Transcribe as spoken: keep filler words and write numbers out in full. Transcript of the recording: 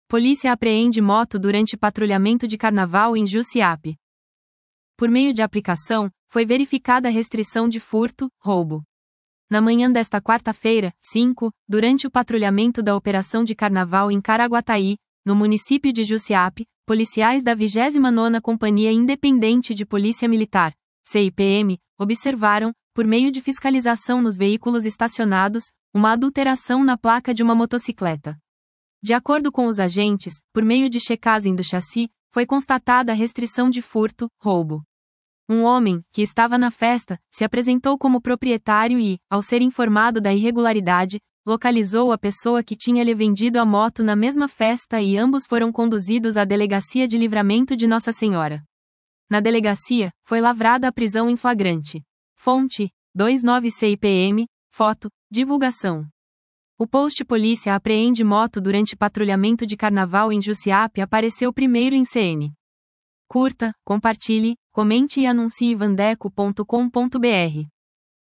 Polícia apreende moto durante patrulhamento de carnaval em Jussiape. Por meio de aplicação, foi verificada a restrição de furto, roubo. Na manhã desta quarta-feira, cinco, durante o patrulhamento da operação de carnaval em Caraguataí, no município de Jussiape, policiais da vigésima nona Companhia Independente de Polícia Militar, C I P M, observaram, por meio de fiscalização nos veículos estacionados, uma adulteração na placa de uma motocicleta. De acordo com os agentes, por meio de checagem do chassi, foi constatada a restrição de furto, roubo. Um homem, que estava na festa, se apresentou como proprietário e, ao ser informado da irregularidade, localizou a pessoa que tinha lhe vendido a moto na mesma festa e ambos foram conduzidos à Delegacia de Livramento de Nossa Senhora. Na delegacia, foi lavrada a prisão em flagrante. Fonte: vinte e nove C I P M, foto, divulgação. O post Polícia apreende moto durante patrulhamento de carnaval em Jussiape apareceu primeiro em C N. Curta, compartilhe, comente e anuncie vandeco ponto com ponto br.